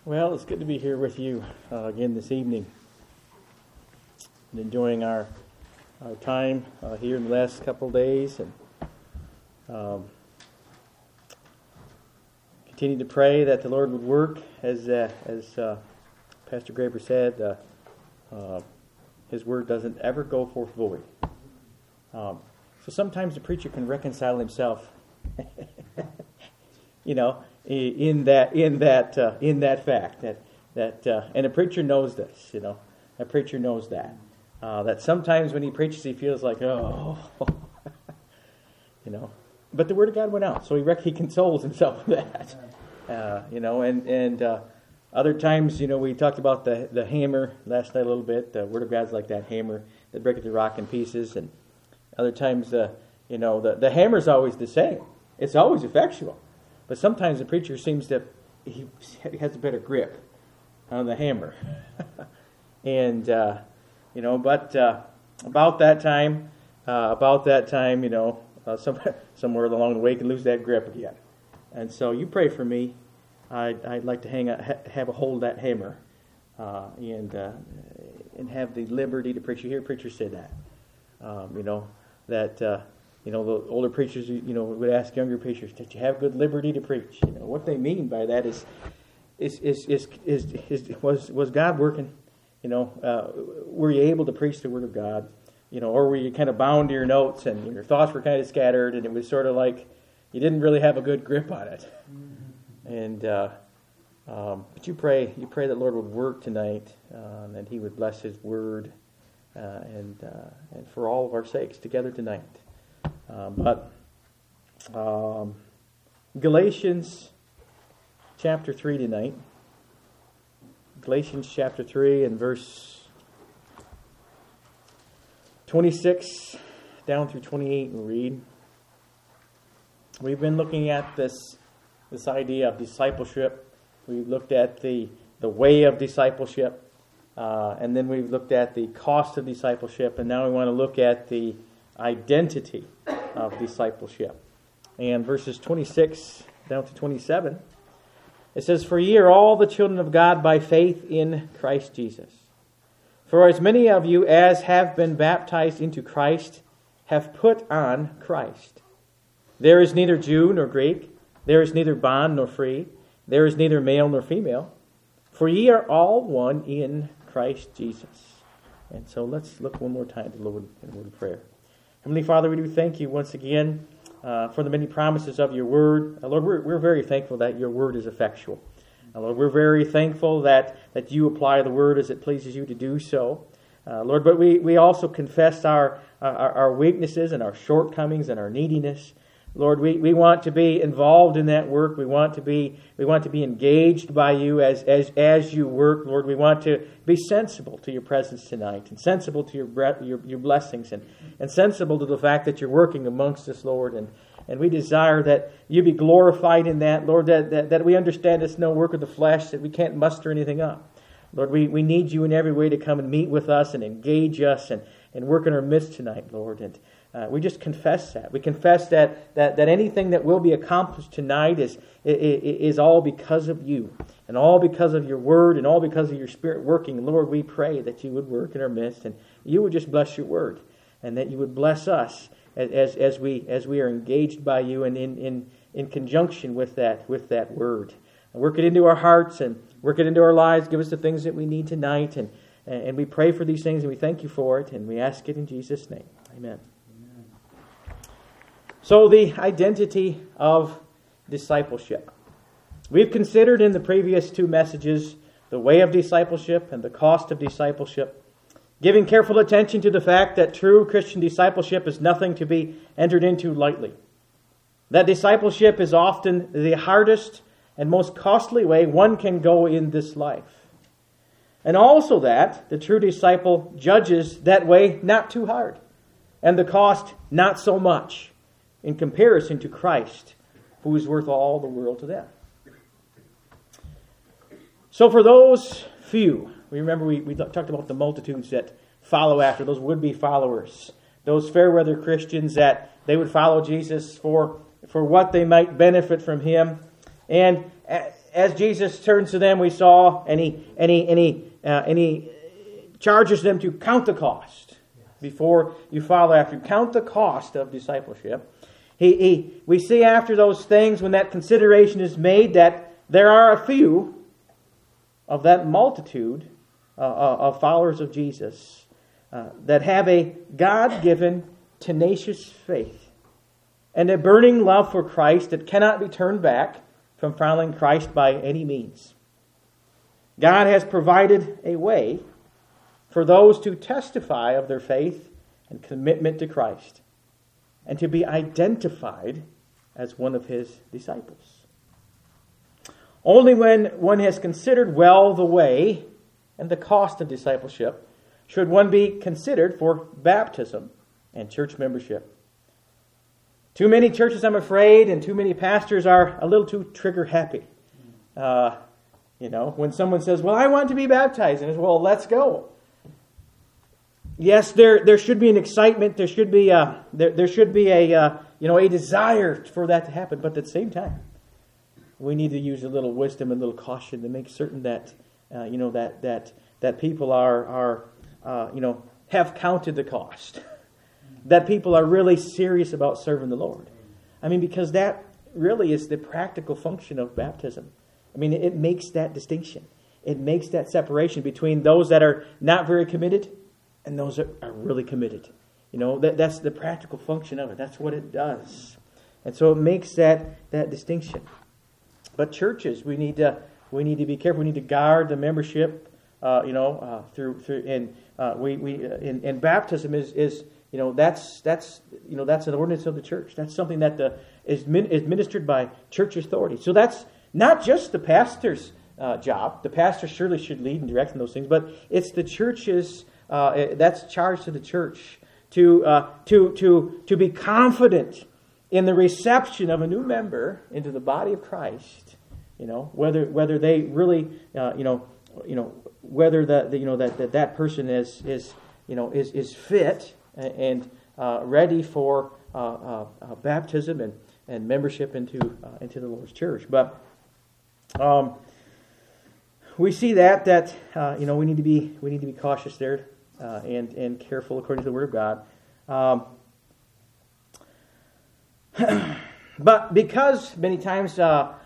Well, it's good to be here with you again this evening and enjoying our time here in the last couple of days, and continue to pray that the Lord would work as Pastor Graber said. His word doesn't ever go forth void. So sometimes the preacher can reconcile himself, in that fact that and a preacher knows this. A preacher knows that sometimes when he preaches he feels like but the word of God went out, so he consoles himself with that. And other times, we talked about the hammer last night a little bit. The word of God's like that hammer that breaketh the rock in pieces, and other times the hammer's always the same. It's always effectual. But sometimes the preacher seems to, he has a better grip on the hammer. And, but about that time, somewhere along the way, he can lose that grip again. And so you pray for me. I'd like to have a hold of that hammer and have the liberty to preach. You hear preachers say that, the older preachers, would ask younger preachers, did you have good liberty to preach? What they mean by that was God working? Were you able to preach the Word of God? Or were you kind of bound to your notes and your thoughts were kind of scattered, and it was sort of like you didn't really have a good grip on it? And but you pray that the Lord would work tonight, and that He would bless His Word, and for all of our sakes together tonight. Galatians chapter 3 tonight. Galatians chapter 3 and verse 26 down through 28 we'll read. We've been looking at this idea of discipleship. We've looked at the way of discipleship, and then we've looked at the cost of discipleship, and now we want to look at the identity of discipleship. And verses 26 down to 27, it says, "For ye are all the children of God by faith in Christ Jesus. For as many of you as have been baptized into Christ have put on Christ. There is neither Jew nor Greek, there is neither bond nor free, there is neither male nor female, for ye are all one in Christ Jesus." And so let's look one more time to the Lord in a word of prayer. Heavenly Father, we do thank you once again for the many promises of your word. Lord, we're very thankful that your word is effectual. Lord, we're very thankful that you apply the word as it pleases you to do so. Lord, but we also confess our weaknesses and our shortcomings and our neediness. Lord, we want to be involved in that work. We want to be engaged by you as you work. Lord, we want to be sensible to your presence tonight, and sensible to your blessings, and sensible to the fact that you're working amongst us, Lord. And we desire that you be glorified in that, Lord, that we understand it's no work of the flesh, that we can't muster anything up. Lord, we need you in every way to come and meet with us and engage us and work in our midst tonight, Lord. And we just confess that. We confess that anything that will be accomplished tonight is all because of you, and all because of your word, and all because of your Spirit working. Lord, we pray that you would work in our midst, and you would just bless your word, and that you would bless us as we are engaged by you and in conjunction with that word. And work it into our hearts and work it into our lives. Give us the things that we need tonight, and we pray for these things, and we thank you for it, and we ask it in Jesus' name. Amen. So the identity of discipleship. We've considered in the previous two messages the way of discipleship and the cost of discipleship, giving careful attention to the fact that true Christian discipleship is nothing to be entered into lightly. That discipleship is often the hardest and most costly way one can go in this life. And also that the true disciple judges that way not too hard, and the cost not so much, in comparison to Christ, who is worth all the world to them. So for those few, we remember we talked about the multitudes that follow after, those would-be followers, those fair-weather Christians that they would follow Jesus for what they might benefit from Him. And as Jesus turns to them, we saw, and he charges them to count the cost before you follow after. Count the cost of discipleship. We see after those things, when that consideration is made, that there are a few of that multitude of followers of Jesus that have a God-given, tenacious faith and a burning love for Christ that cannot be turned back from following Christ by any means. God has provided a way for those to testify of their faith and commitment to Christ and to be identified as one of His disciples. Only when one has considered well the way and the cost of discipleship should one be considered for baptism and church membership. Too many churches, I'm afraid, and too many pastors are a little too trigger happy. When someone says, "Well, I want to be baptized," and it's, "Well, let's go." Yes, there should be an excitement. There should be a desire for that to happen. But at the same time, we need to use a little wisdom and a little caution to make certain that that people are have counted the cost. That people are really serious about serving the Lord. I mean, because that really is the practical function of baptism. I mean, it makes that distinction. It makes that separation between those that are not very committed and those that are really committed. That's the practical function of it. That's what it does. And so it makes that distinction. But churches, we need to be careful. We need to guard the membership. And baptism is that's an ordinance of the church. That's something that is ministered by church authority. So that's not just the pastor's job. The pastor surely should lead and direct in those things, but it's the church's. That's charged to the church to be confident in the reception of a new member into the body of Christ. Whether they really whether that person is fit and ready for baptism and membership into the Lord's church. But we see that we need to be cautious there and careful according to the Word of God. But because many times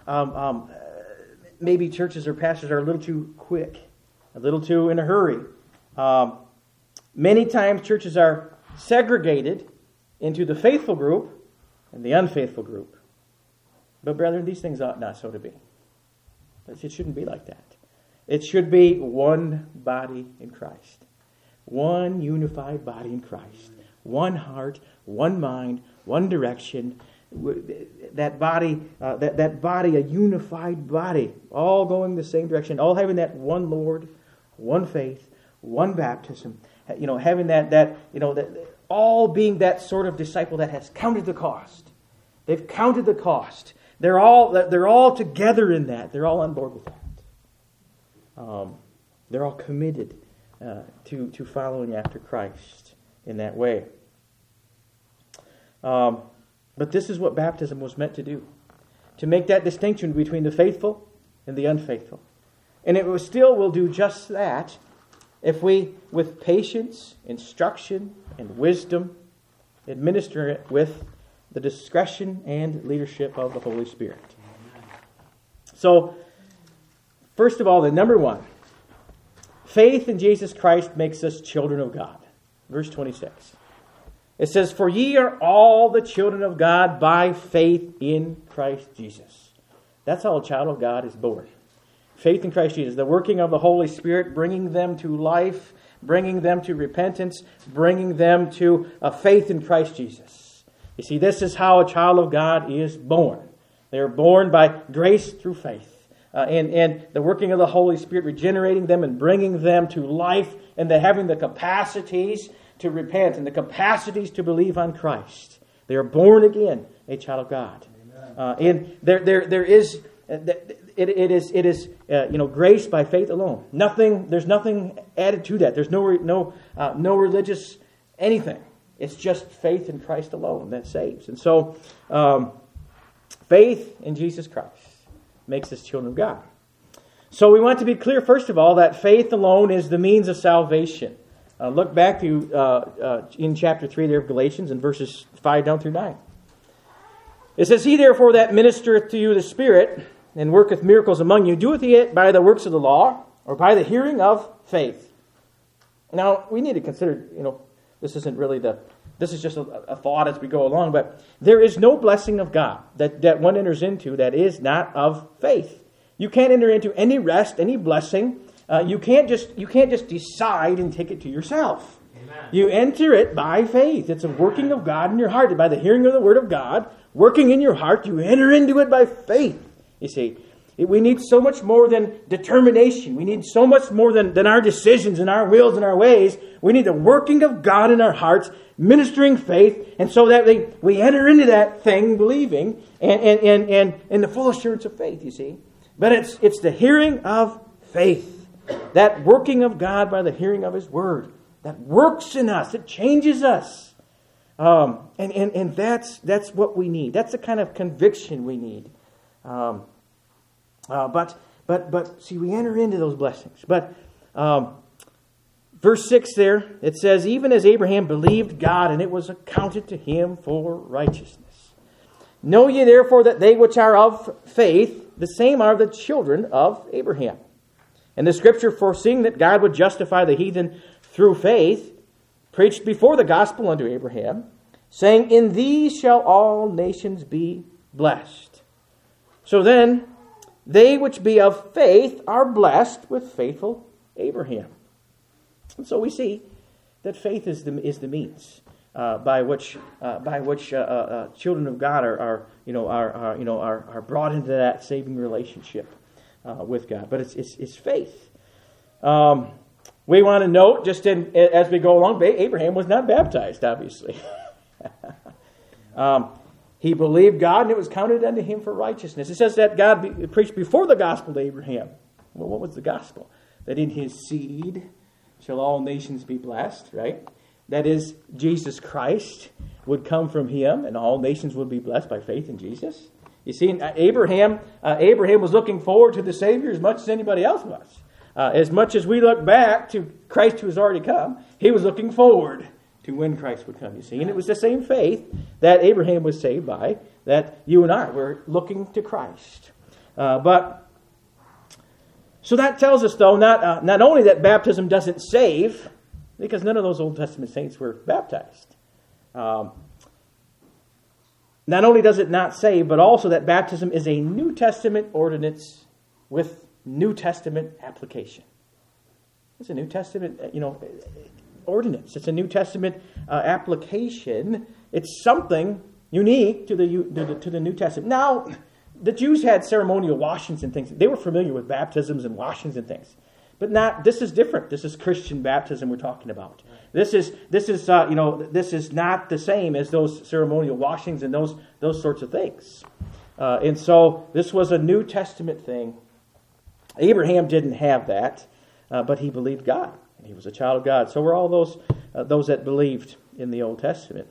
maybe churches or pastors are a little too quick, a little too in a hurry. Many times churches are segregated into the faithful group and the unfaithful group. But brethren, these things ought not so to be. It shouldn't be like that. It should be one body in Christ. One unified body in Christ. One heart, one mind, one direction. That body, a unified body, all going the same direction, all having that one Lord, one faith, one baptism. Having that all being that sort of disciple that has counted the cost. They've counted the cost. They're all together in that. They're all on board with that. They're all committed to following after Christ in that way. But this is what baptism was meant to do. To make that distinction between the faithful and the unfaithful. And it will do just that if we, with patience, instruction, and wisdom, administer it with the discretion and leadership of the Holy Spirit. So, first of all, the number one, faith in Jesus Christ makes us children of God. Verse 26. It says, "For ye are all the children of God by faith in Christ Jesus." That's how a child of God is born. Faith in Christ Jesus. The working of the Holy Spirit, bringing them to life, bringing them to repentance, bringing them to a faith in Christ Jesus. You see, this is how a child of God is born. They are born by grace through faith. And the working of the Holy Spirit regenerating them and bringing them to life, and they having the capacities to repent and the capacities to believe on Christ. They are born again, a child of God. And there is grace by faith alone. There's nothing added to that. There's no religious anything. It's just faith in Christ alone that saves. And so, faith in Jesus Christ makes us children of God. So we want to be clear, first of all, that faith alone is the means of salvation. Look back to in chapter 3 there of Galatians in verses 5 down through 9. It says, He therefore that ministereth to you the Spirit, and worketh miracles among you, doeth he it by the works of the law, or by the hearing of faith? Now, we need to consider, this isn't really this is just a thought as we go along, but there is no blessing of God that one enters into that is not of faith. You can't enter into any rest, any blessing. You can't just decide and take it to yourself. Amen. You enter it by faith. It's a working of God in your heart. By the hearing of the Word of God, working in your heart, you enter into it by faith. You see, we need so much more than determination. We need so much more than our decisions and our wills and our ways. We need the working of God in our hearts, ministering faith, and so that we enter into that thing believing and the full assurance of faith, you see. But it's the hearing of faith, that working of God by the hearing of His Word, that works in us, it changes us. And that's what we need. That's the kind of conviction we need. But see, we enter into those blessings. But verse 6 there, it says, Even as Abraham believed God, and it was accounted to him for righteousness. Know ye therefore that they which are of faith, the same are the children of Abraham. And the Scripture, foreseeing that God would justify the heathen through faith, preached before the gospel unto Abraham, saying, In these shall all nations be blessed. So then, they which be of faith are blessed with faithful Abraham. And so we see that faith is the means by which children of God are brought into that saving relationship with God. But it's faith. We want to note, just as we go along, Abraham was not baptized, obviously. He believed God, and it was counted unto him for righteousness. It says that God preached before the gospel to Abraham. Well, what was the gospel? That in his seed shall all nations be blessed, right? That is, Jesus Christ would come from him, and all nations would be blessed by faith in Jesus. You see, Abraham was looking forward to the Savior as much as anybody else was. As much as we look back to Christ who has already come, he was looking forward to when Christ would come, you see. And it was the same faith that Abraham was saved by that you and I were looking to Christ. So that tells us, though, not only that baptism doesn't save, because none of those Old Testament saints were baptized. Not only does it not save, but also that baptism is a New Testament ordinance with New Testament application. It's a New Testament, ordinance. It's a New Testament application. It's something unique to the New Testament. Now, the Jews had ceremonial washings and things. They were familiar with baptisms and washings and things. But this is different. This is Christian baptism we're talking about. This is not the same as those ceremonial washings and those sorts of things. And so this was a New Testament thing. Abraham didn't have that, but he believed God. And he was a child of God. So were all those that believed in the Old Testament.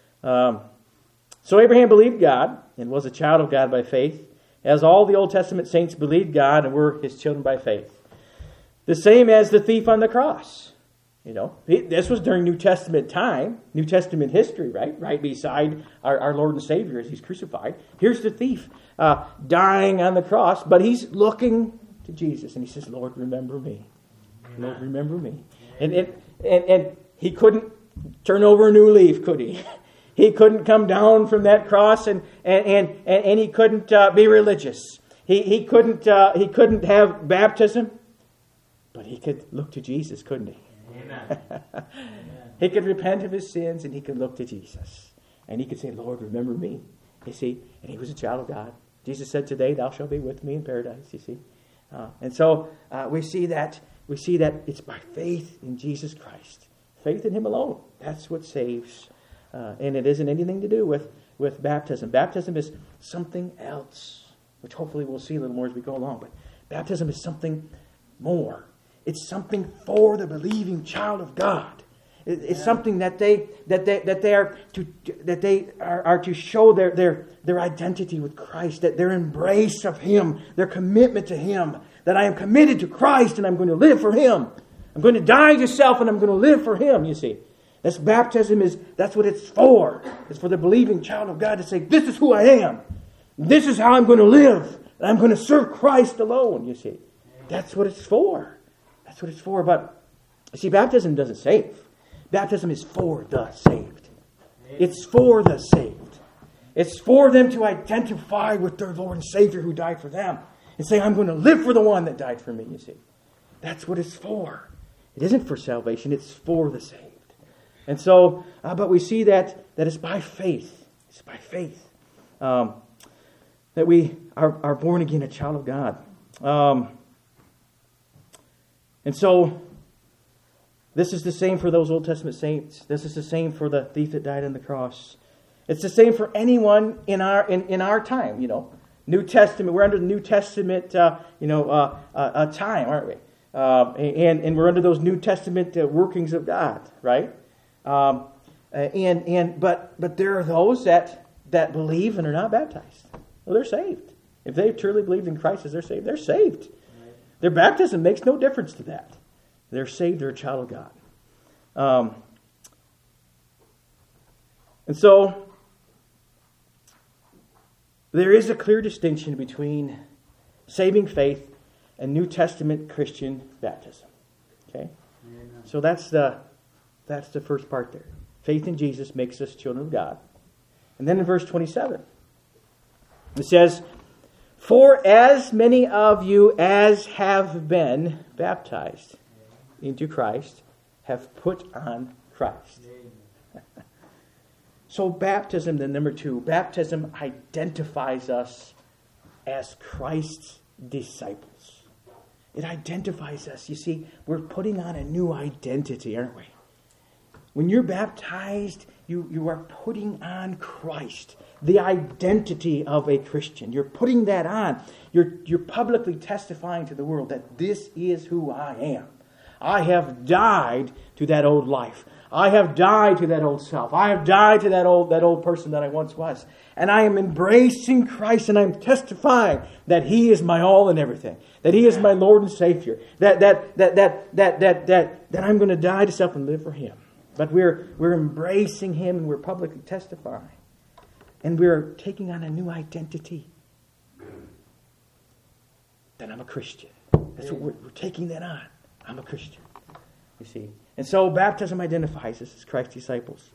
So Abraham believed God and was a child of God by faith, as all the Old Testament saints believed God and were his children by faith. The same as the thief on the cross. This was during New Testament time, New Testament history, right? Right beside our Lord and Savior as he's crucified. Here's the thief dying on the cross, but he's looking to Jesus, and he says, Lord, remember me. Lord, remember me. And he couldn't turn over a new leaf, could he? He couldn't come down from that cross and he couldn't be religious. He couldn't have baptism, but he could look to Jesus, couldn't he? Amen. He could repent of his sins and he could look to Jesus. And he could say, Lord, remember me. You see? And he was a child of God. Jesus said, today thou shalt be with me in paradise, you see? And so we see that it's by faith in Jesus Christ. Faith in him alone. That's what saves. And it isn't anything to do with baptism. Baptism is something else, which hopefully we'll see a little more as we go along. But baptism is something more. It's something for the believing child of God. It's something that they are to show their identity with Christ, that their embrace of Him, their commitment to Him, that I am committed to Christ and I'm going to live for Him. I'm going to die to self and I'm going to live for Him, you see. That's what it's for. It's for the believing child of God to say, this is who I am. This is how I'm going to live. And I'm going to serve Christ alone, you see. That's what it's for. That's what it's for. But, you see, baptism doesn't save. Baptism is for the saved. It's for the saved. It's for them to identify with their Lord and Savior who died for them. And say, I'm going to live for the one that died for me, you see. That's what it's for. It isn't for salvation, it's for the saved. And so, but we see that it's by faith. It's by faith that we are born again, a child of God. And so, this is the same for those Old Testament saints. This is the same for the thief that died on the cross. It's the same for anyone in our time, you know. New Testament, we're under the New Testament, time, aren't we? And we're under those New Testament workings of God, right? But there are those that believe and are not baptized. Well, they're saved. If they truly believed in Christ as they're saved, they're saved. Right. Their baptism makes no difference to that. They're saved. They're a child of God. And so there is a clear distinction between saving faith and New Testament Christian baptism. Okay? Amen. So that's the first part there. Faith in Jesus makes us children of God. And then in verse 27, it says, "For as many of you as have been baptized into Christ have put on Christ." So baptism, then number 2, baptism identifies us as Christ's disciples. It identifies us. You see, we're putting on a new identity, aren't we? When you're baptized, you are putting on Christ, the identity of a Christian. You're putting that on. You're publicly testifying to the world that this is who I am. I have died to that old life. I have died to that old self. I have died to that old person that I once was. And I am embracing Christ and I'm testifying that He is my all and everything. That He is my Lord and Savior. That I'm going to die to self and live for Him. But we're embracing Him and we're publicly testifying. And we're taking on a new identity. That I'm a Christian. That's what we're taking that on. I'm a Christian. You see. And so baptism identifies us as Christ's disciples.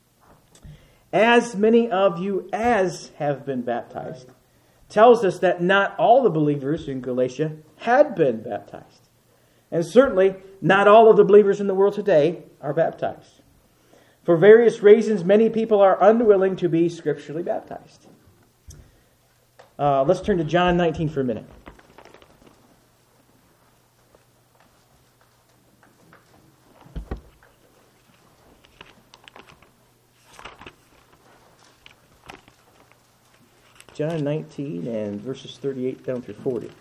As many of you as have been baptized tells us that not all the believers in Galatia had been baptized. And certainly not all of the believers in the world today are baptized. For various reasons, many people are unwilling to be scripturally baptized. Let's turn to John 19 for a minute. John 19 and verses 38 down through 40.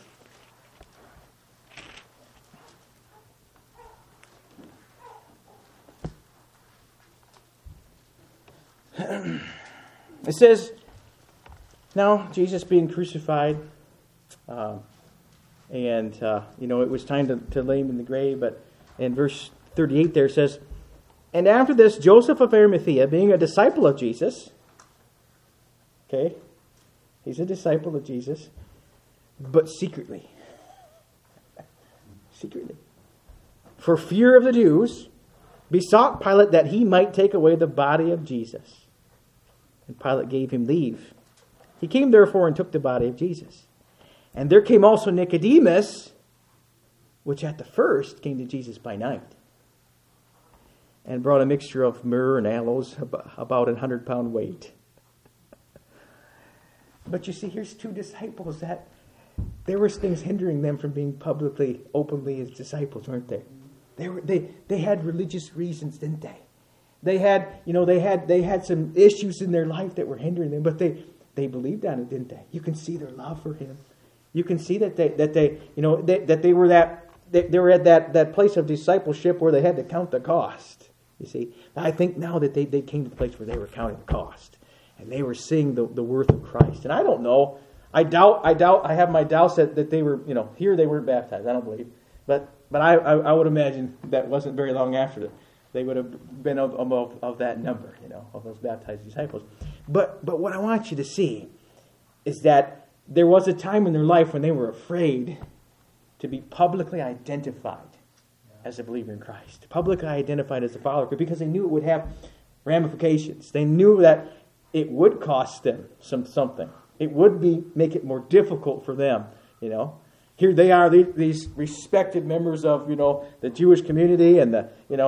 It says, now Jesus being crucified, it was time to lay Him in the grave, but in verse 38 there it says, "And after this, Joseph of Arimathea, being a disciple of Jesus," okay, he's a disciple of Jesus, but secretly, for fear of the Jews, besought Pilate that he might take away the body of Jesus. And Pilate gave him leave. He came therefore and took the body of Jesus. And there came also Nicodemus, which at the first came to Jesus by night, and brought a mixture of myrrh and aloes, about 100-pound weight. But you see, here's two disciples that there was things hindering them from being publicly, openly as disciples, weren't there? They had religious reasons, didn't they? They had some issues in their life that were hindering them, but they believed on it, didn't they? You can see their love for Him. You can see that they were at that place of discipleship where they had to count the cost. You see, I think now that they came to the place where they were counting the cost and they were seeing the worth of Christ. And I don't know. I have my doubts that they were, here they weren't baptized. I don't believe. But I would imagine that wasn't very long after that. They would have been of that number, of those baptized disciples. But what I want you to see is that there was a time in their life when they were afraid to be publicly identified as a believer in Christ, publicly identified as a follower, because they knew it would have ramifications. They knew that it would cost them something. It would make it more difficult for them. Here they are, these respected members of the Jewish community and the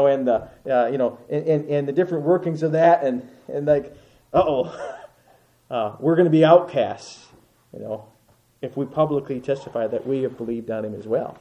different workings of that, and like, we're going to be outcasts, if we publicly testify that we have believed on Him as well.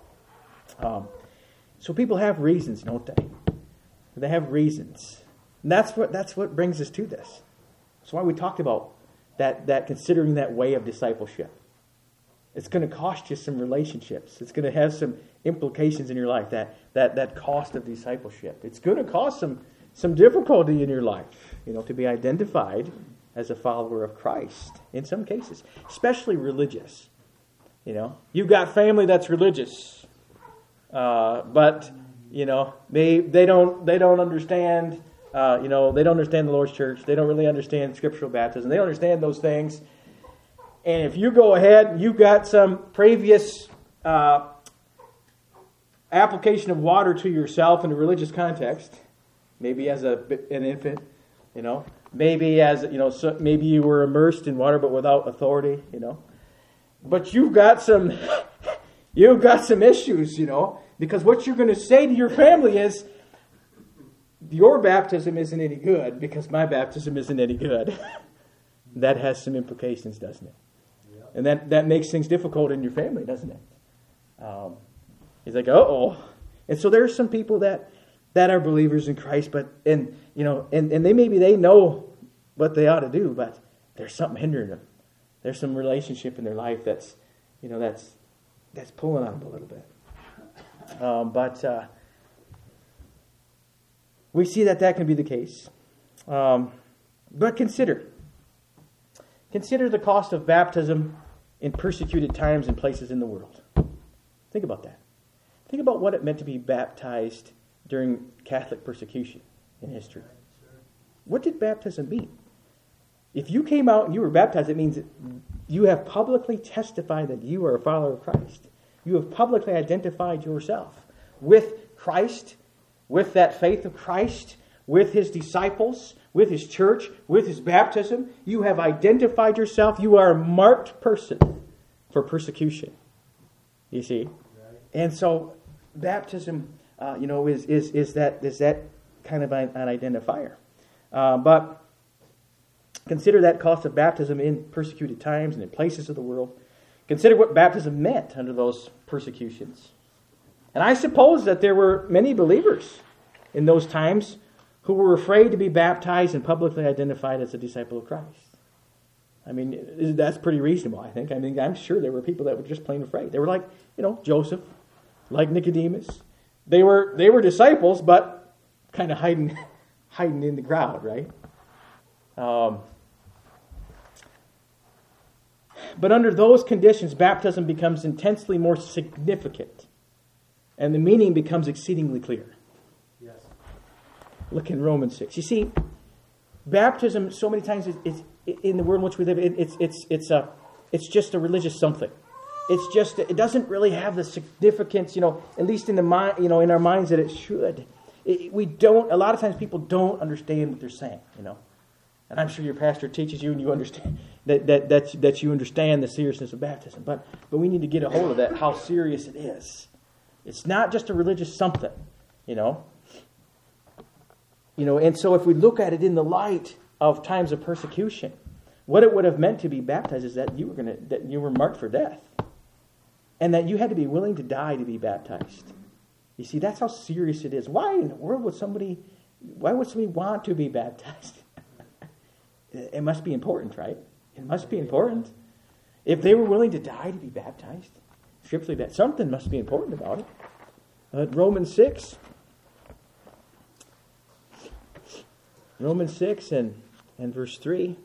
So people have reasons, don't they? They have reasons, and that's what brings us to this. That's why we talked about that considering that way of discipleship. It's going to cost you some relationships. It's going to have some implications in your life. That cost of discipleship. It's going to cause some difficulty in your life, to be identified as a follower of Christ in some cases, especially religious. You've got family that's religious, but they don't understand. They don't understand the Lord's church. They don't really understand scriptural baptism. They don't understand those things. And if you go ahead and you've got some previous application of water to yourself in a religious context, maybe as an infant, maybe maybe you were immersed in water but without authority, but you've got some issues, because what you're going to say to your family is, your baptism isn't any good because my baptism isn't any good. That has some implications, doesn't it? And that makes things difficult in your family, doesn't it? He's like, and so there are some people that are believers in Christ, but and they know what they ought to do, but there's something hindering them. There's some relationship in their life that's pulling on them a little bit. But we see that can be the case. But consider the cost of baptism in persecuted times and places in the world. Think about that. Think about what it meant to be baptized during Catholic persecution in history. What did baptism mean? If you came out and you were baptized, it means that you have publicly testified that you are a follower of Christ. You have publicly identified yourself with Christ, with that faith of Christ, with His disciples, with His church, with His baptism. You have identified yourself. You are a marked person for persecution. You see? Right. And so baptism, is that kind of an identifier. But consider that cost of baptism in persecuted times and in places of the world. Consider what baptism meant under those persecutions. And I suppose that there were many believers in those times who were afraid to be baptized and publicly identified as a disciple of Christ. I mean, that's pretty reasonable, I think. I'm sure there were people that were just plain afraid. They were like, Joseph, like Nicodemus. They were disciples, but kind of hiding in the crowd, right? But under those conditions, baptism becomes intensely more significant, and the meaning becomes exceedingly clear. Yes. Look in Romans 6. You see, baptism so many times is in the world in which we live. It's just a religious something. It doesn't really have the significance, at least in the mind, in our minds that it should. We don't. A lot of times people don't understand what they're saying, And I'm sure your pastor teaches you, and you understand that you understand the seriousness of baptism. But we need to get a hold of that, how serious it is. It's not just a religious something, And so if we look at it in the light of times of persecution, what it would have meant to be baptized is that you were marked for death, and that you had to be willing to die to be baptized. You see, that's how serious it is. Why in the world would somebody want to be baptized? It must be important, right? It must be important. If they were willing to die to be baptized, scripturally, something must be important about it. Romans 6. Romans 6 and verse 3.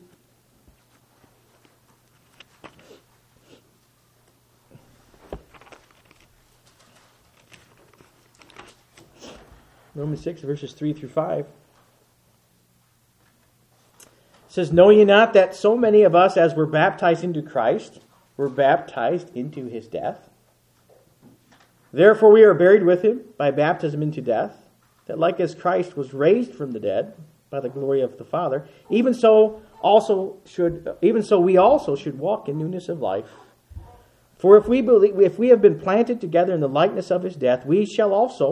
Romans 6, verses 3 through 5. It says, "Know ye not that so many of us as were baptized into Christ, were baptized into his death? Therefore we are buried with him by baptism into death, that like as Christ was raised from the dead by the glory of the Father, even so we also should walk in newness of life. For if we have been planted together in the likeness of his death, we shall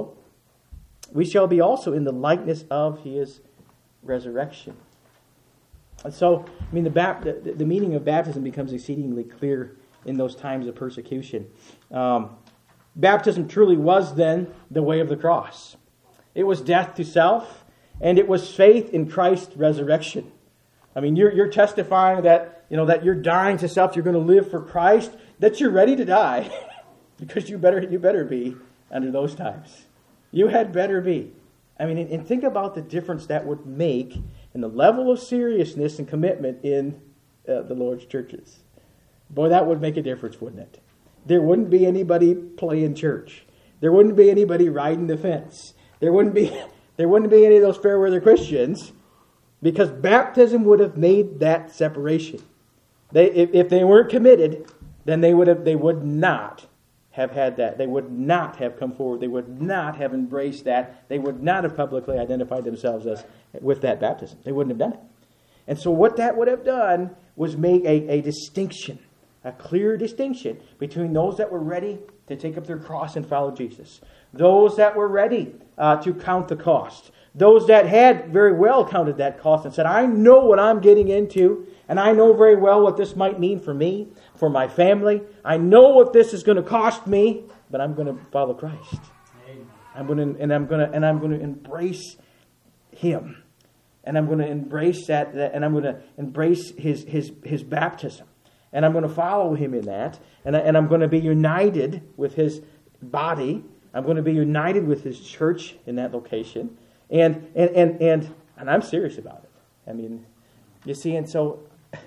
be also in the likeness of his resurrection." And so, I mean, the meaning of baptism becomes exceedingly clear in those times of persecution. Baptism truly was then the way of the cross. It was death to self, and it was faith in Christ's resurrection. I mean, you're testifying that that you're dying to self, you're going to live for Christ, that you're ready to die, because you better be under those times. You had better be. I mean, and think about the difference that would make in the level of seriousness and commitment in the Lord's churches. Boy, that would make a difference, wouldn't it? There wouldn't be anybody playing church. There wouldn't be anybody riding the fence. There wouldn't be any of those fair weather Christians, because baptism would have made that separation. If they weren't committed, then they would not have had that. They would not have come forward. They would not have embraced that. They would not have publicly identified themselves with that baptism. They wouldn't have done it. And so what that would have done was make a distinction, a clear distinction between those that were ready to take up their cross and follow Jesus, those that were ready to count the cost, those that had very well counted that cost and said, I know what I'm getting into, and I know very well what this might mean for me, for my family. I know what this is going to cost me, but I'm going to follow Christ. I'm going to embrace Him, and I'm going to embrace that, and I'm going to embrace His baptism, and I'm going to follow Him in that, and I'm going to be united with His body. I'm going to be united with His church in that location, and I'm serious about it. I mean, you see, and so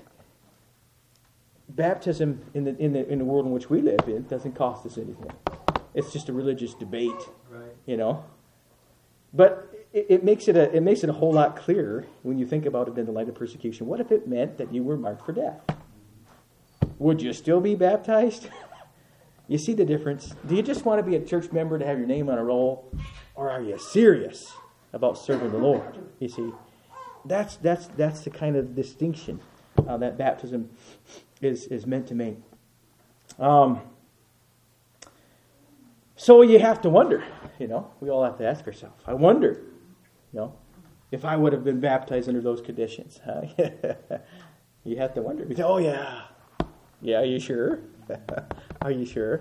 baptism in the world in which we live in doesn't cost us anything. It's just a religious debate, right? But it makes it a whole lot clearer when you think about it in the light of persecution. What if it meant that you were marked for death? Would you still be baptized? You see the difference? Do you just want to be a church member to have your name on a roll, or are you serious about serving the Lord? You see, that's the kind of distinction that baptism is meant to make. So you have to wonder, we all have to ask ourselves, I wonder, if I would have been baptized under those conditions. You have to wonder. You say, oh yeah. Yeah, are you sure? Are you sure?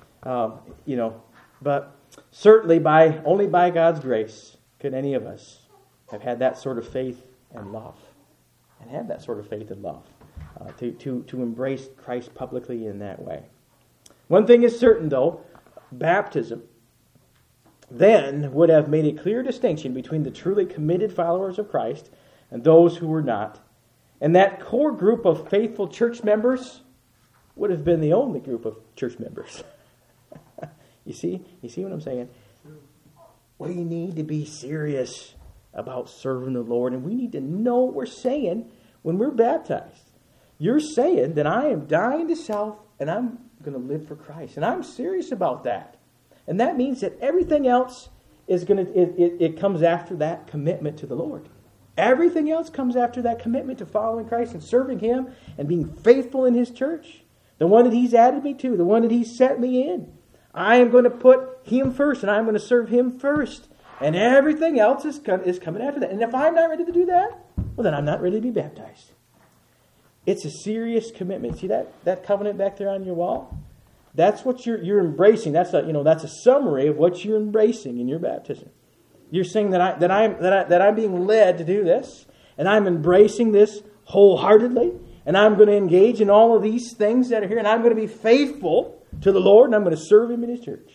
But certainly only by God's grace could any of us have had that sort of faith and love. And have that sort of faith and love. To embrace Christ publicly in that way. One thing is certain, though, baptism then would have made a clear distinction between the truly committed followers of Christ and those who were not. And that core group of faithful church members would have been the only group of church members. You see what I'm saying? We need to be serious about serving the Lord, and we need to know what we're saying when we're baptized. You're saying that I am dying to self and I'm going to live for Christ. And I'm serious about that. And that means that everything else is it comes after that commitment to the Lord. Everything else comes after that commitment to following Christ and serving Him and being faithful in His church. The one that He's added me to, the one that He's set me in. I am going to put Him first, and I'm going to serve Him first. And everything else is coming after that. And if I'm not ready to do that, well, then I'm not ready to be baptized. It's a serious commitment. See that covenant back there on your wall? That's what you're embracing. That's a summary of what you're embracing in your baptism. You're saying that I'm being led to do this, and I'm embracing this wholeheartedly, and I'm going to engage in all of these things that are here, and I'm going to be faithful to the Lord, and I'm going to serve Him in His church.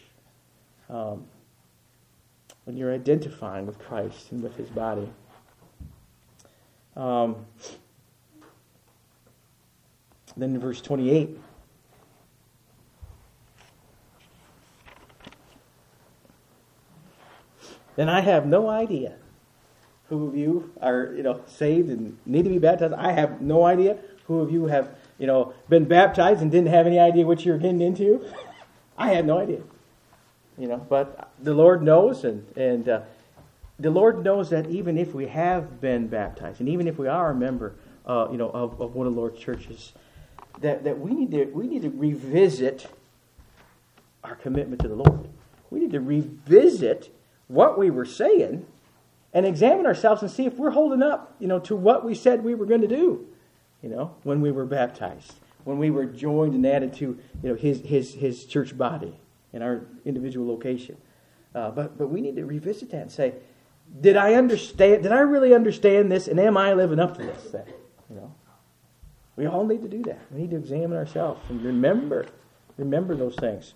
When you're identifying with Christ and with His body. Then in verse 28, then I have no idea who of you are, saved and need to be baptized. I have no idea who of you have, been baptized and didn't have any idea what you were getting into. I had no idea. But the Lord knows, and the Lord knows that even if we have been baptized, and even if we are a member, of one of the Lord's churches, that we need to revisit our commitment to the Lord. We need to revisit what we were saying and examine ourselves and see if we're holding up, to what we said we were going to do, when we were baptized, when we were joined and added to, his church body in our individual location. But we need to revisit that and say, did I understand? Did I really understand this? And am I living up to this thing? We all need to do that. We need to examine ourselves and remember those things.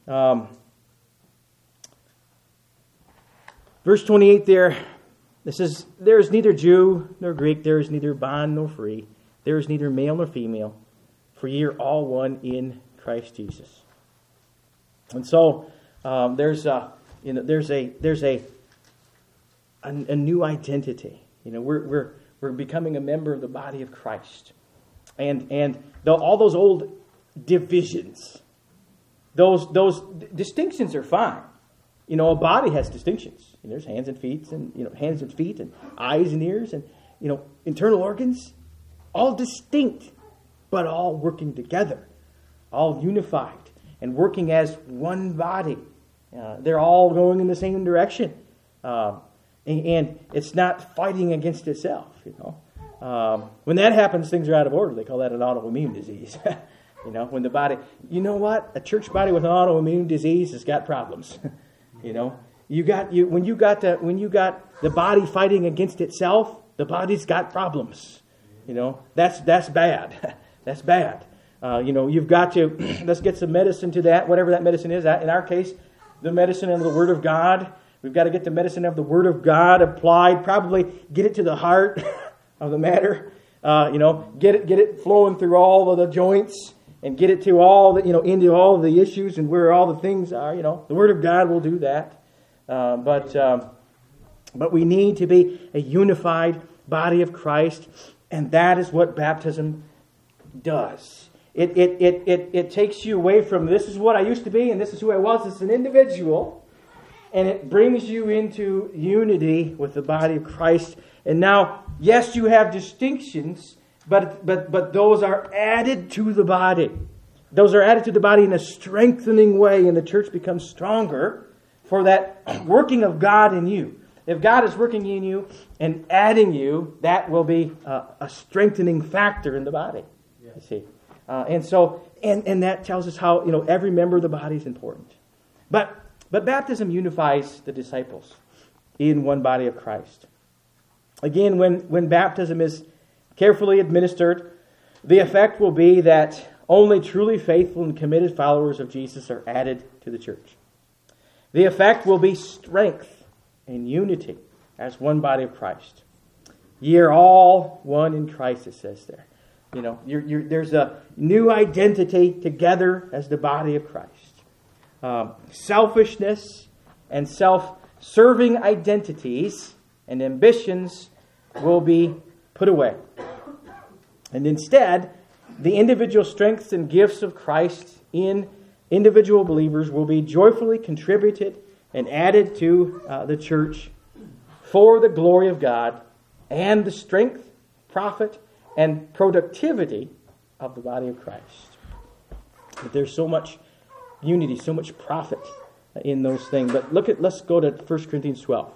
Verse 28 there, it says, there is neither Jew nor Greek, there is neither bond nor free, there is neither male nor female, for ye are all one in Christ Jesus. And so there's a new identity. We're becoming a member of the body of Christ. And all those old divisions, those distinctions are fine. A body has distinctions. There's hands and feet, and eyes and ears, and internal organs, all distinct, but all working together, all unified and working as one body. They're all going in the same direction, and it's not fighting against itself. When that happens, things are out of order. They call that an autoimmune disease. When the body, a church body with an autoimmune disease has got problems. When you got the body fighting against itself, the body's got problems. That's bad. That's bad. You've got to let's get some medicine to that, whatever that medicine is. In our case, the medicine of the Word of God. We've got to get the medicine of the Word of God applied. Probably get it to the heart of the matter. Get it flowing through all of the joints and get it to all the into all of the issues and where all the things are. The Word of God will do that. But we need to be a unified body of Christ, and that is what baptism does. It takes you away from this is what I used to be and this is who I was as an individual, and it brings you into unity with the body of Christ. And now, yes, you have distinctions, but those are added to the body. Those are added to the body in a strengthening way, and the church becomes stronger for that working of God in you. If God is working in you and adding you, that will be a strengthening factor in the body. Yeah. You see, and that tells us how every member of the body is important. But baptism unifies the disciples in one body of Christ. Again, when baptism is carefully administered, the effect will be that only truly faithful and committed followers of Jesus are added to the church. The effect will be strength and unity as one body of Christ. Ye are all one in Christ, it says there. There's a new identity together as the body of Christ. Selfishness and self-serving identities and ambitions will be put away. And instead, the individual strengths and gifts of Christ in individual believers will be joyfully contributed and added to the church for the glory of God and the strength, profit, and productivity of the body of Christ. But there's so much unity, so much profit in those things. But let's go to 1 Corinthians 12.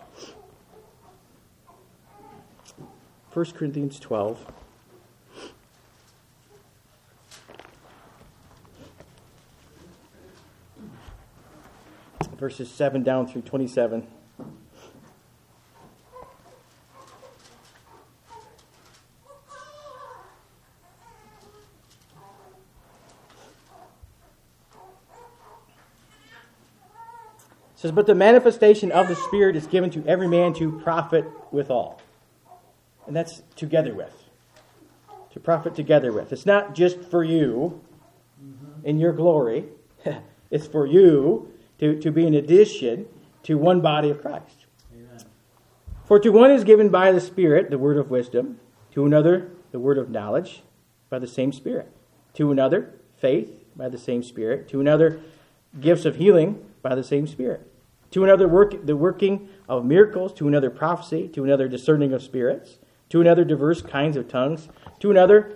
1 Corinthians 12. Verses 7 down through 27. It says, but the manifestation of the Spirit is given to every man to profit withal. And that's together with. To profit together with. It's not just for you in your glory. It's for you to be an addition to one body of Christ. Amen. For to one is given by the Spirit the word of wisdom, to another the word of knowledge by the same Spirit, to another faith by the same Spirit, to another gifts of healing by the same Spirit, to another the working of miracles, to another prophecy, to another discerning of spirits, to another diverse kinds of tongues, to another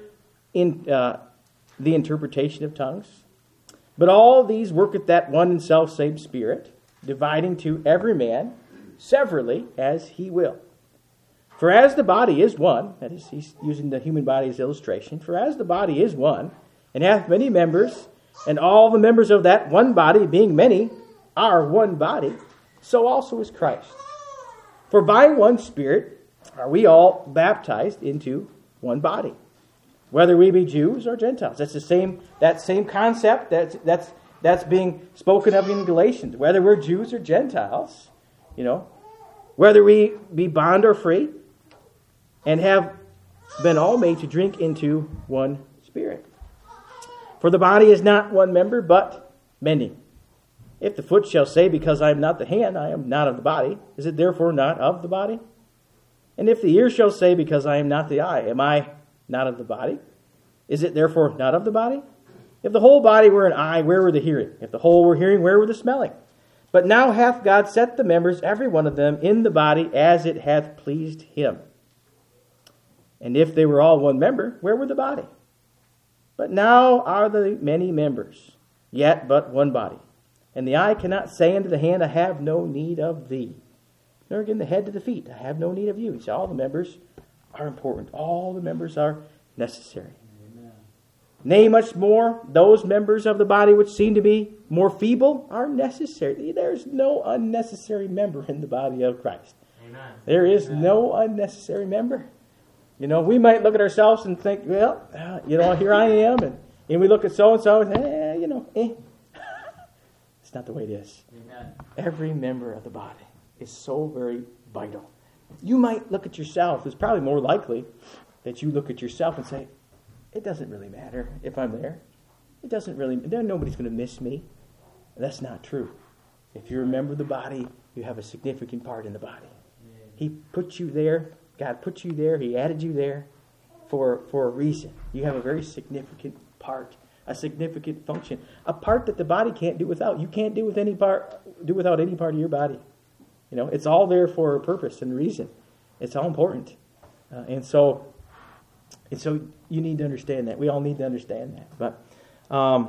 the interpretation of tongues. But all these worketh that one and self-same Spirit, dividing to every man severally as he will. For as the body is one, that is, he's using the human body as illustration, for as the body is one, and hath many members, and all the members of that one body, being many, are one body, so also is Christ. For by one Spirit are we all baptized into one body, whether we be Jews or Gentiles. That's that same concept that's being spoken of in Galatians. Whether we're Jews or Gentiles, whether we be bond or free, and have been all made to drink into one Spirit. For the body is not one member, but many. If the foot shall say, because I am not the hand, I am not of the body, is it therefore not of the body? And if the ear shall say, because I am not the eye, am I not of the body? Is it therefore not of the body? If the whole body were an eye, where were the hearing? If the whole were hearing, where were the smelling? But now hath God set the members, every one of them, in the body as it hath pleased him. And if they were all one member, where were the body? But now are the many members, yet but one body. And the eye cannot say unto the hand, I have no need of thee. Nor again the head to the feet, I have no need of you. So all the members are important. All the members are necessary. Amen. Nay, much more, those members of the body which seem to be more feeble are necessary. There's no unnecessary member in the body of Christ. Amen. There is no unnecessary member. We might look at ourselves and think, well, here I am. And we look at so-and-so and It's not the way it is. Amen. Every member of the body is so very vital. You might look at yourself. It's probably more likely that you look at yourself and say, it doesn't really matter if I'm there. It doesn't really, nobody's going to miss me. That's not true. If you're a member of the body, you have a significant part in the body. He put you there. God put you there. He added you there for a reason. You have a very significant part, a significant function, a part that the body can't do without. You can't do without any part of your body. It's all there for a purpose and reason. It's all important, and so you need to understand that. We all need to understand that. But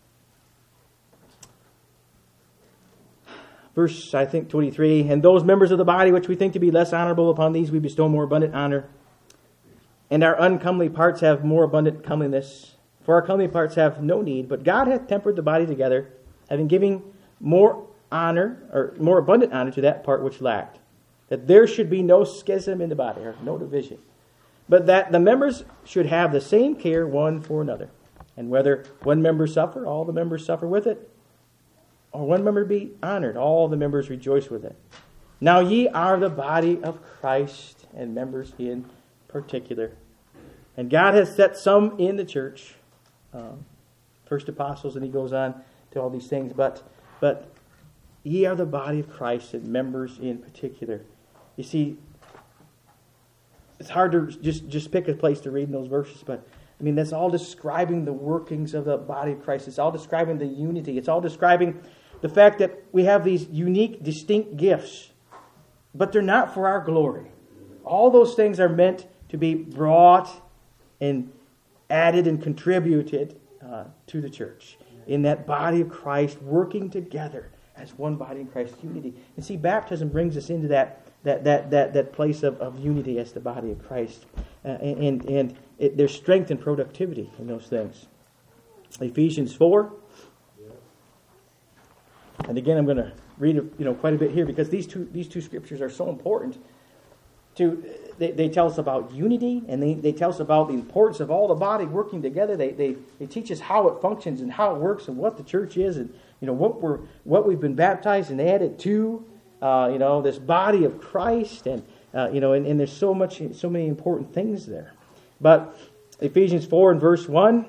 verse, 23, and those members of the body which we think to be less honorable, upon these we bestow more abundant honor. And our uncomely parts have more abundant comeliness. For our comely parts have no need, but God hath tempered the body together, having given more honor, or more abundant honor to that part which lacked, that there should be no schism in the body, or no division, but that the members should have the same care one for another. And whether one member suffer, all the members suffer with it, or one member be honored, all the members rejoice with it. Now ye are the body of Christ, and members in particular. And God has set some in the church, first apostles, and he goes on to all these things. But ye are the body of Christ, and members in particular. You see, it's hard to just pick a place to read in those verses, but that's all describing the workings of the body of Christ. It's all describing the unity. It's all describing the fact that we have these unique, distinct gifts, but they're not for our glory. All those things are meant to be brought and added and contributed to the church in that body of Christ, working together as one body in Christ, unity. And see, baptism brings us into that place of unity as the body of Christ, and there's strength and productivity in those things. Ephesians 4. And again, I'm going to read quite a bit here because these two scriptures are so important. They tell us about unity, and they tell us about the importance of all the body working together. They teach us how it functions and how it works and what the church is, and what we've been baptized and added to this body of Christ. And And there's so many important things there. But Ephesians 4 and verse 1,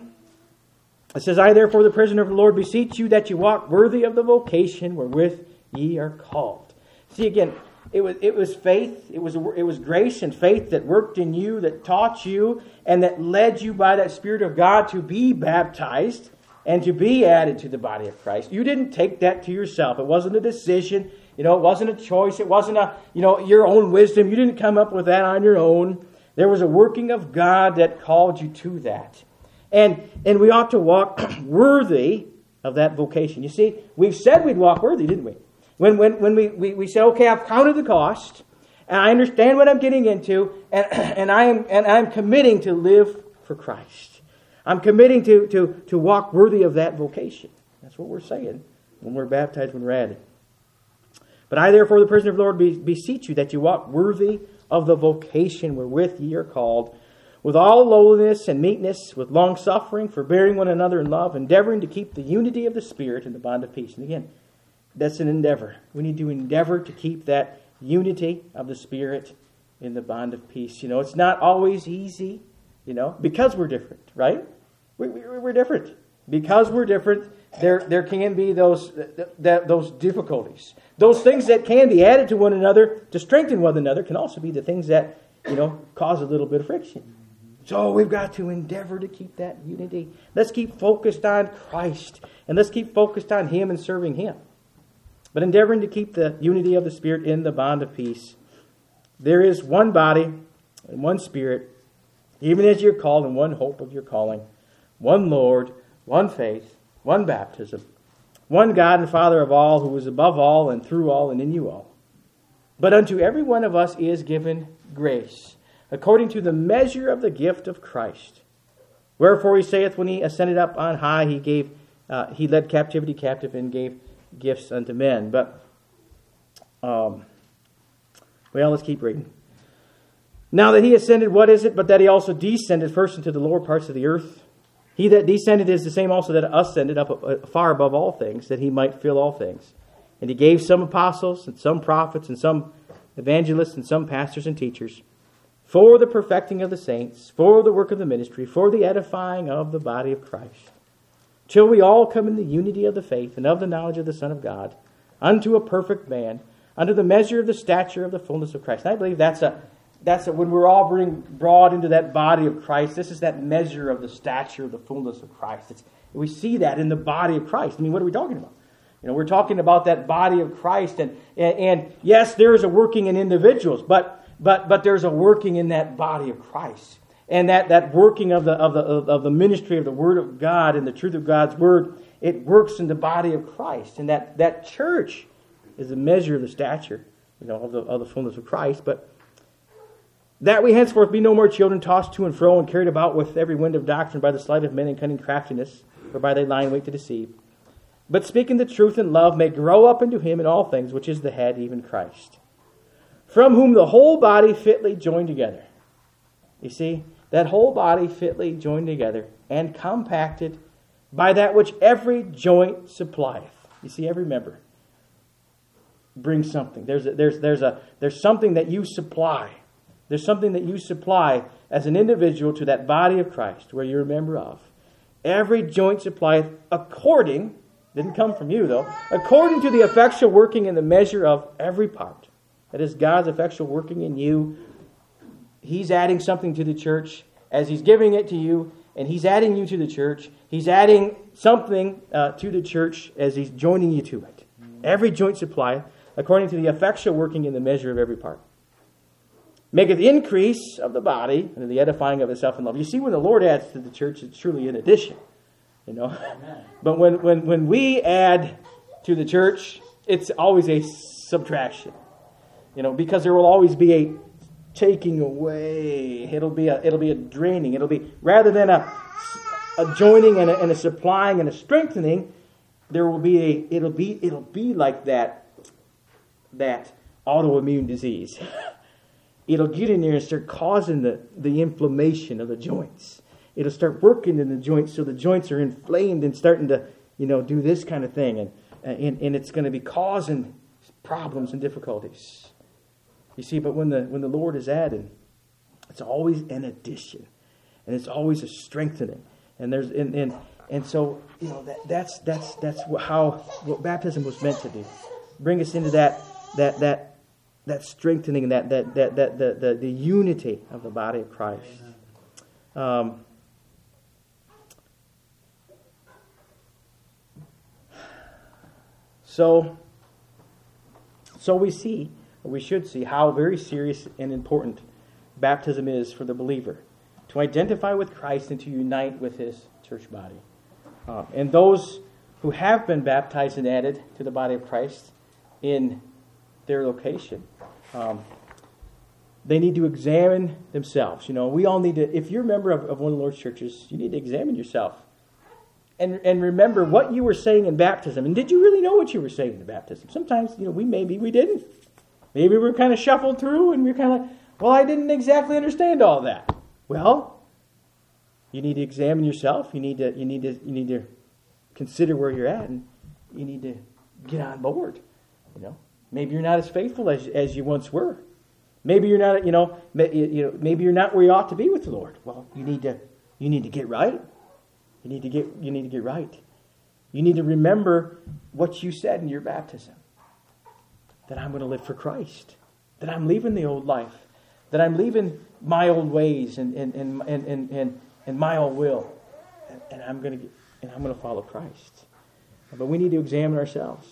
it says, I therefore, the prisoner of the Lord, beseech you that you walk worthy of the vocation wherewith ye are called. See, again, it was faith, it was grace and faith that worked in you, that taught you, and that led you by that Spirit of God to be baptized and to be added to the body of Christ. You didn't take that to yourself. It wasn't a decision. It wasn't a choice. It wasn't your own wisdom. You didn't come up with that on your own. There was a working of God that called you to that. And we ought to walk worthy of that vocation. You see, we've said we'd walk worthy, didn't we? When we said, okay, I've counted the cost, and I understand what I'm getting into, and I'm committing to live for Christ. I'm committing to walk worthy of that vocation. That's what we're saying when we're baptized, when we're added. But I, therefore, the prisoner of the Lord, beseech you that you walk worthy of the vocation wherewith ye are called, with all lowliness and meekness, with long suffering, forbearing one another in love, endeavoring to keep the unity of the Spirit in the bond of peace. And again, that's an endeavor. We need to endeavor to keep that unity of the Spirit in the bond of peace. It's not always easy, because we're different, right? We're different. Because we're different, there can be those difficulties. Those things that can be added to one another to strengthen one another can also be the things that, cause a little bit of friction. So we've got to endeavor to keep that unity. Let's keep focused on Christ. And let's keep focused on Him and serving Him. But endeavoring to keep the unity of the Spirit in the bond of peace. There is one body and one Spirit, even as you're called, and one hope of your calling. One Lord, one faith, one baptism. One God and Father of all, who is above all and through all and in you all. But unto every one of us is given grace, according to the measure of the gift of Christ. Wherefore he saith, when he ascended up on high, he led captivity captive and gave gifts unto men. But, let's keep reading. Now that he ascended, what is it but that he also descended first into the lower parts of the earth? He that descended is the same also that ascended up far above all things, that he might fill all things. And he gave some apostles, and some prophets, and some evangelists, and some pastors and teachers, for the perfecting of the saints, for the work of the ministry, for the edifying of the body of Christ, till we all come in the unity of the faith and of the knowledge of the Son of God, unto a perfect man, unto the measure of the stature of the fullness of Christ. And I believe that's when we're all brought into that body of Christ. This is that measure of the stature of the fullness of Christ. We see that in the body of Christ. I mean, what are we talking about? We're talking about that body of Christ, and yes, there is a working in individuals, but there's a working in that body of Christ, and that working of the ministry of the Word of God and the truth of God's Word. It works in the body of Christ, and that church is a measure of the stature, of the fullness of Christ. But that we henceforth be no more children, tossed to and fro and carried about with every wind of doctrine by the sleight of men and cunning craftiness, whereby they lie in wait to deceive. But speaking the truth in love may grow up into Him in all things, which is the head, even Christ, from whom the whole body fitly joined together. You see, that whole body fitly joined together and compacted by that which every joint supplieth. You see, every member brings something. There's something that you supply. There's something that you supply as an individual to that body of Christ, where you're a member of. Every joint supplieth according, didn't come from you though, according to the effectual working in the measure of every part. That is God's effectual working in you. He's adding something to the church as He's giving it to you, and He's adding you to the church. He's adding something to the church as He's joining you to it. Every joint supplieth according to the effectual working in the measure of every part. Maketh increase of the body and the edifying of itself in love. You see, when the Lord adds to the church, it's truly an addition. But when we add to the church, it's always a subtraction. Because there will always be a taking away. It'll be a draining. It'll be, rather than a joining and a supplying and a strengthening, there will be it'll be like that autoimmune disease. It'll get in there and start causing the inflammation of the joints. It'll start working in the joints, so the joints are inflamed and starting to, do this kind of thing, and it's going to be causing problems and difficulties. You see, but when the Lord is added, it's always an addition, and it's always a strengthening. And there's and so that's what baptism was meant to do. Bring us into that strengthening, the unity of the body of Christ. So we see, or we should see, how very serious and important baptism is for the believer, to identify with Christ and to unite with His church body. And those who have been baptized and added to the body of Christ in their location, they need to examine themselves. We all need to, if you're a member of one of the Lord's churches, you need to examine yourself. And remember what you were saying in baptism. And did you really know what you were saying in baptism? Sometimes, we didn't. Maybe we were kind of shuffled through and we were kind of like, well, I didn't exactly understand all that. Well, you need to examine yourself. You need to consider where you're at, and you need to get on board. Maybe you're not as faithful as you once were. Maybe you're not, maybe you're not where you ought to be with the Lord. Well, you need to get right. You need to get right. You need to remember what you said in your baptism. That I'm going to live for Christ. That I'm leaving the old life. That I'm leaving my old ways and my old will. And I'm going to follow Christ. But we need to examine ourselves.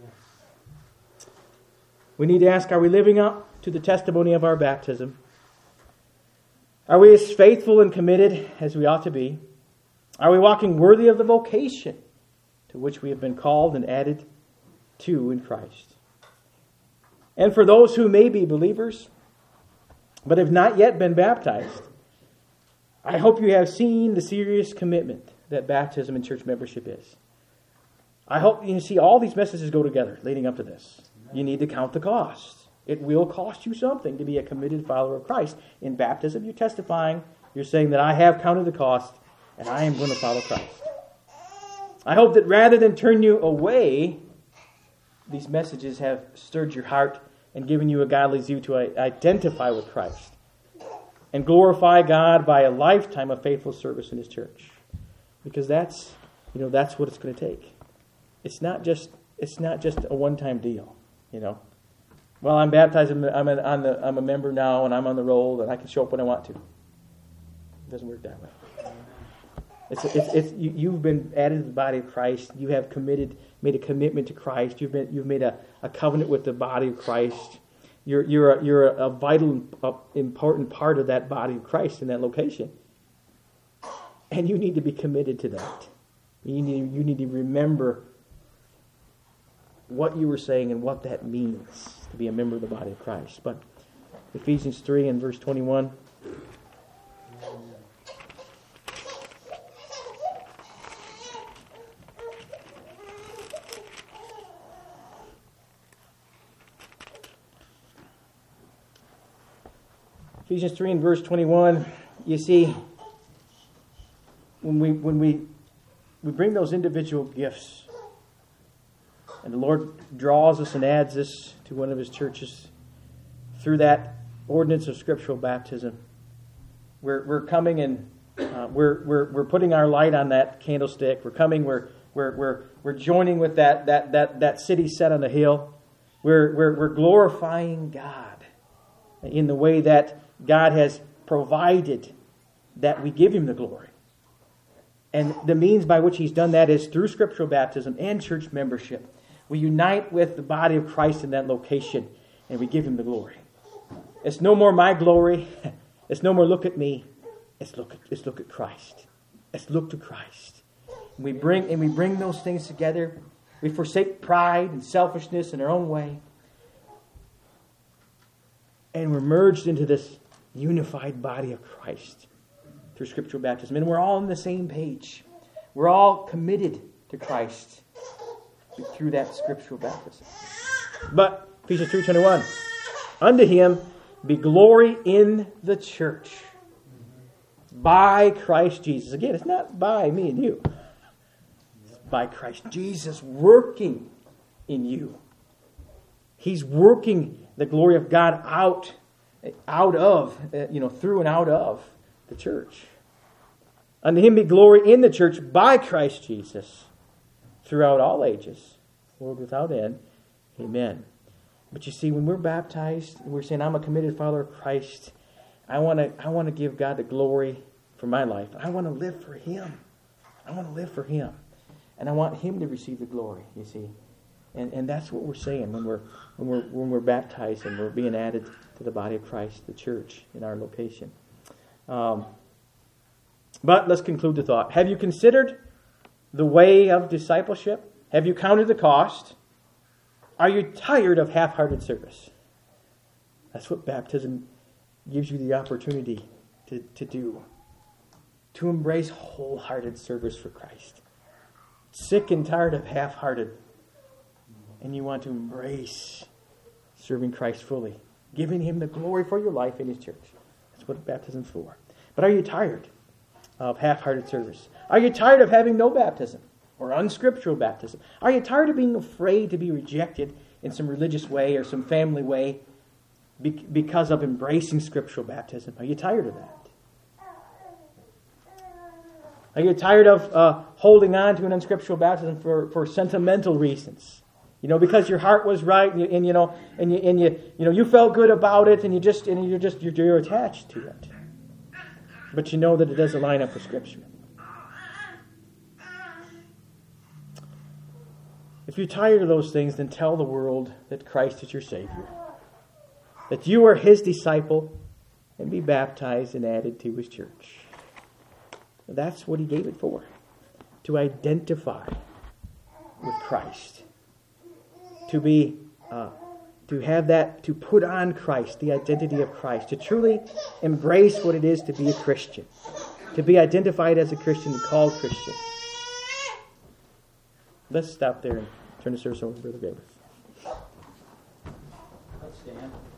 We need to ask, are we living up to the testimony of our baptism? Are we as faithful and committed as we ought to be? Are we walking worthy of the vocation to which we have been called and added to in Christ? And for those who may be believers, but have not yet been baptized, I hope you have seen the serious commitment that baptism and church membership is. I hope you see all these messages go together leading up to this. You need to count the cost. It will cost you something to be a committed follower of Christ. In baptism, you're testifying. You're saying that I have counted the cost and I am going to follow Christ. I hope that rather than turn you away, these messages have stirred your heart and given you a godly zeal to identify with Christ and glorify God by a lifetime of faithful service in His church. Because that's what it's going to take. It's not just a one-time deal. Well, I'm baptized. I'm a member now, and I'm on the roll, and I can show up when I want to. It doesn't work that way. You've been added to the body of Christ. You have made a commitment to Christ. You've made a covenant with the body of Christ. You're a vital, important part of that body of Christ in that location, and you need to be committed to that. You need to remember what you were saying and what that means to be a member of the body of Christ. But Ephesians 3 and verse 21. Ephesians 3 and verse 21, you see, when we bring those individual gifts, and the Lord draws us and adds us to one of His churches through that ordinance of scriptural baptism, we're coming and we're putting our light on that candlestick. We're coming. We're joining with that city set on a hill. We're glorifying God in the way that God has provided that we give Him the glory. And the means by which He's done that is through scriptural baptism and church membership. We unite with the body of Christ in that location, and we give Him the glory. It's no more my glory. It's no more look at me. Let's look at Christ. Let's look to Christ. And we bring those things together. We forsake pride and selfishness in our own way. And we're merged into this unified body of Christ through scriptural baptism. And we're all on the same page. We're all committed to Christ through that scriptural baptism. But, Ephesians 3:21, unto Him be glory in the church by Christ Jesus. Again, it's not by me and you. It's by Christ Jesus working in you. He's working the glory of God out of, through and out of the church. Unto him be glory in the church by Christ Jesus throughout all ages, world without end. Amen. But you see, when we're baptized, we're saying, I'm a committed follower of Christ. I want to give God the glory for my life. I want to live for him. I want to live for him. And I want him to receive the glory, you see. And that's what we're saying when we're baptized and we're being added to the body of Christ, the church, in our location. But let's conclude the thought. Have you considered the way of discipleship? Have you counted the cost? Are you tired of half-hearted service? That's what baptism gives you the opportunity to do. To embrace wholehearted service for Christ. Sick and tired of half-hearted. And you want to embrace serving Christ fully. Giving him the glory for your life in his church. That's what baptism's for. But are you tired of half-hearted service? Are you tired of having no baptism or unscriptural baptism? Are you tired of being afraid to be rejected in some religious way or some family way because of embracing scriptural baptism? Are you tired of that? Are you tired of holding on to an unscriptural baptism for sentimental reasons? Because your heart was right and you felt good about it and you're attached to it. But you know that it doesn't line up with Scripture. If you're tired of those things, then tell the world that Christ is your Savior. That you are his disciple and be baptized and added to his church. That's what he gave it for. To identify with Christ. To put on Christ, the identity of Christ. To truly embrace what it is to be a Christian. To be identified as a Christian and called Christian. Let's stop there and turn the service over to Brother Gabriel. Let's stand.